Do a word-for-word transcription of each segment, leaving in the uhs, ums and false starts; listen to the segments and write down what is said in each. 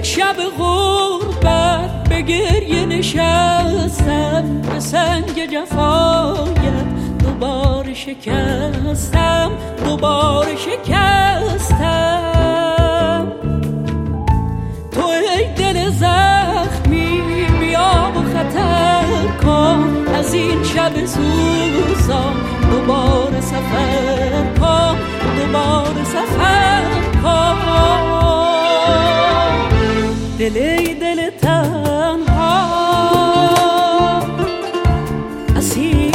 شب غربت به گریه نشستم، به سنگ جفایت دوباره شکستم، دوباره شکستم. تو ای دل زخمی بیا و خطر کن، از این شب سوزان دوباره سفر کن، دوباره سفر کن. دل ای دل تنها اسیر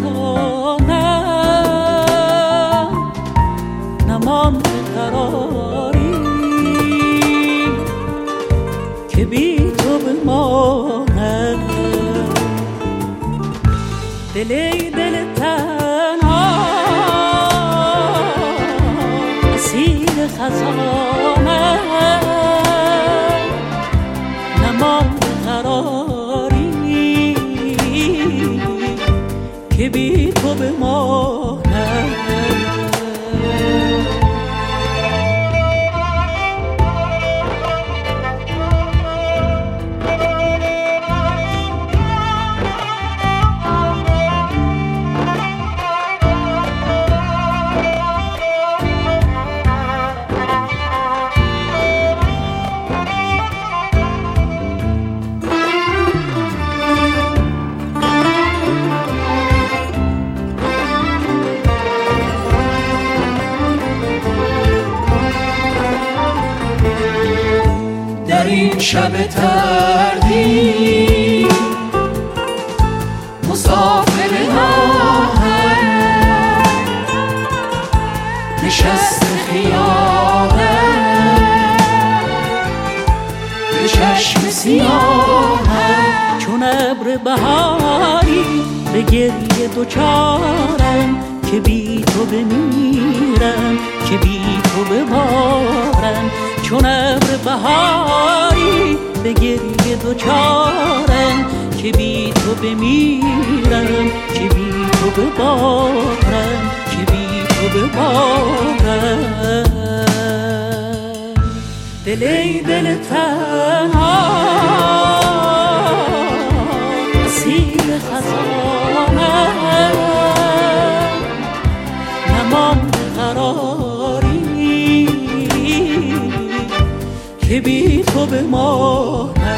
خزانم، نمانده قراری که بی تو بمانم. دل ای دل تنها اسیر خزانم، نمانده قراری که بی تو بمانم. در این شب تردی مسافر راهم، نشست خیالم به چشم سیاهم. چون ابر بهاری به گریه دوچارم، که بی تو بمیرم، که بی تو ببارم. چون ابر بهاری به گریه دوچارم، که بی تو بمیرم، که بی تو ببارم، که بی تو ببارم. دل ای دل تنها اسیر خزانم، نمانده قراری که بی تو بمانم.